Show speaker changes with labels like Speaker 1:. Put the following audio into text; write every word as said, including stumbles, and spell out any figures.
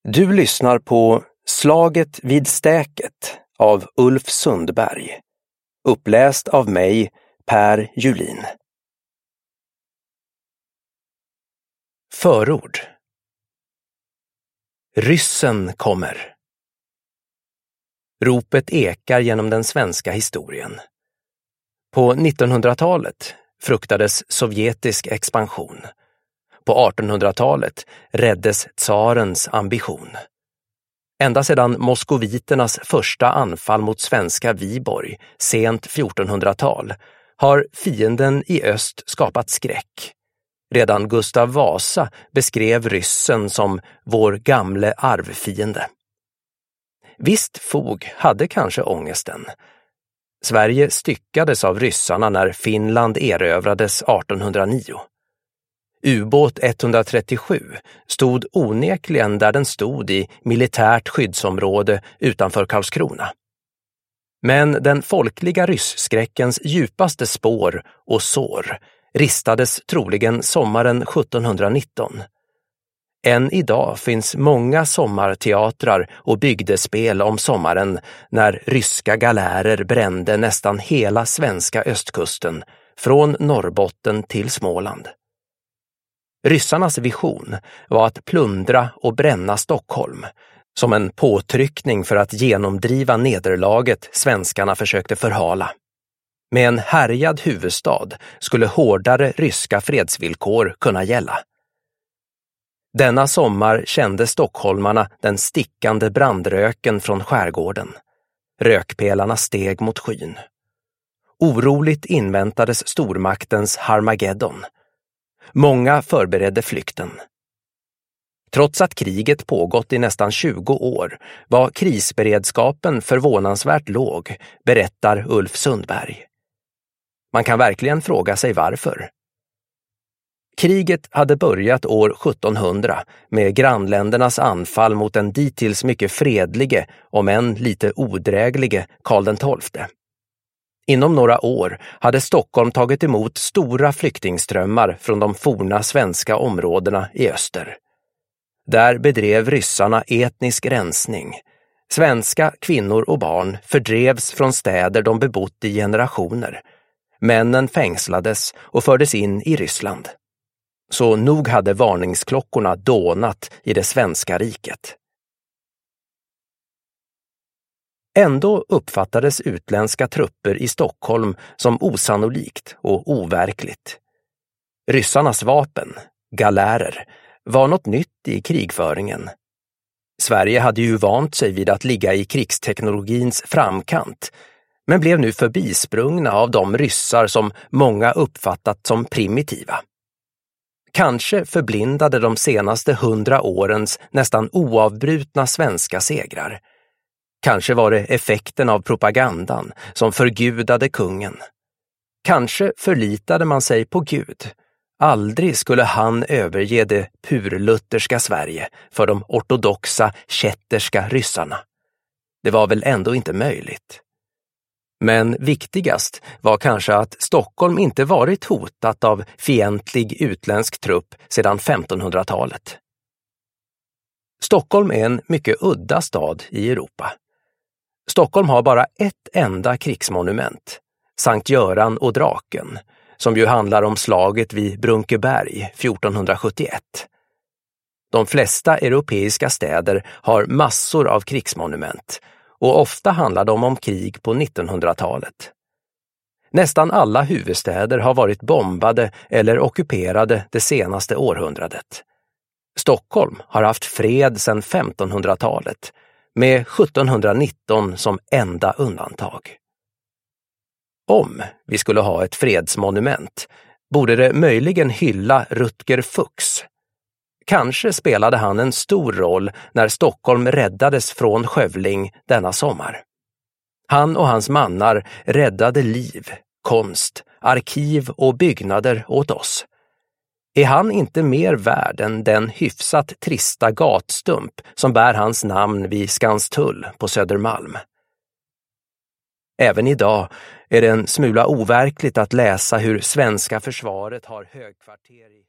Speaker 1: Du lyssnar på Slaget vid Stäket av Ulf Sundberg. Uppläst av mig, Per Julin. Förord. Ryssen kommer. Ropet ekar genom den svenska historien. På nittonhundratalet fruktades sovjetisk expansion. På artonhundratalet räddes tsarens ambition. Ända sedan moskoviternas första anfall mot svenska Viborg, sent fjortonhundratal, har fienden i öst skapat skräck. Redan Gustav Vasa beskrev ryssen som vår gamle arvfiende. Visst fog hade kanske ångesten. Sverige styckades av ryssarna när Finland erövrades artonhundranio. Ubåt etthundratrettiosju stod onekligen där den stod i militärt skyddsområde utanför Karlskrona. Men den folkliga rysskräckens djupaste spår och sår ristades troligen sommaren sjuttonhundranitton. Än idag finns många sommarteatrar och bygdespel om sommaren när ryska galärer brände nästan hela svenska östkusten, från Norrbotten till Småland. Ryssarnas vision var att plundra och bränna Stockholm, som en påtryckning för att genomdriva nederlaget svenskarna försökte förhala. Med en härjad huvudstad skulle hårdare ryska fredsvillkor kunna gälla. Denna sommar kände stockholmarna den stickande brandröken från skärgården. Rökpelarna steg mot skyn. Oroligt inväntades stormaktens Harmageddon. Många förberedde flykten. Trots att kriget pågått i nästan tjugo år var krisberedskapen förvånansvärt låg, berättar Ulf Sundberg. Man kan verkligen fråga sig varför. Kriget hade börjat år sjuttonhundra med grannländernas anfall mot den dittills mycket fredlige, om än lite odräglige, Karl den tolfte. Inom några år hade Stockholm tagit emot stora flyktingströmmar från de forna svenska områdena i öster. Där bedrev ryssarna etnisk rensning. Svenska kvinnor och barn fördrevs från städer de bebott i generationer. Männen fängslades och fördes in i Ryssland. Så nog hade varningsklockorna dånat i det svenska riket. Ändå uppfattades utländska trupper i Stockholm som osannolikt och overkligt. Ryssarnas vapen, galärer, var något nytt i krigföringen. Sverige hade ju vant sig vid att ligga i krigsteknologins framkant, men blev nu förbisprungna av de ryssar som många uppfattat som primitiva. Kanske förblindade de senaste hundra årens nästan oavbrutna svenska segrar. Kanske var det effekten av propagandan som förgudade kungen. Kanske förlitade man sig på Gud. Aldrig skulle han överge det purlutherska Sverige för de ortodoxa kätterska ryssarna. Det var väl ändå inte möjligt. Men viktigast var kanske att Stockholm inte varit hotat av fientlig utländsk trupp sedan femtonhundratalet. Stockholm är en mycket udda stad i Europa. Stockholm har bara ett enda krigsmonument, Sankt Göran och draken, som ju handlar om slaget vid Brunkeberg fjortonhundrasjuttioett. De flesta europeiska städer har massor av krigsmonument, och ofta handlar de om krig på nittonhundratalet. Nästan alla huvudstäder har varit bombade eller ockuperade det senaste århundradet. Stockholm har haft fred sedan femtonhundratalet, med sjuttonhundranitton som enda undantag. Om vi skulle ha ett fredsmonument borde det möjligen hylla Rutger Fuchs. Kanske spelade han en stor roll när Stockholm räddades från skövling denna sommar. Han och hans mannar räddade liv, konst, arkiv och byggnader åt oss. Är han inte mer värd än den hyfsat trista gatstump som bär hans namn vid Skanstull på Södermalm? Även idag är det en smula overkligt att läsa hur svenska försvaret har högkvarter i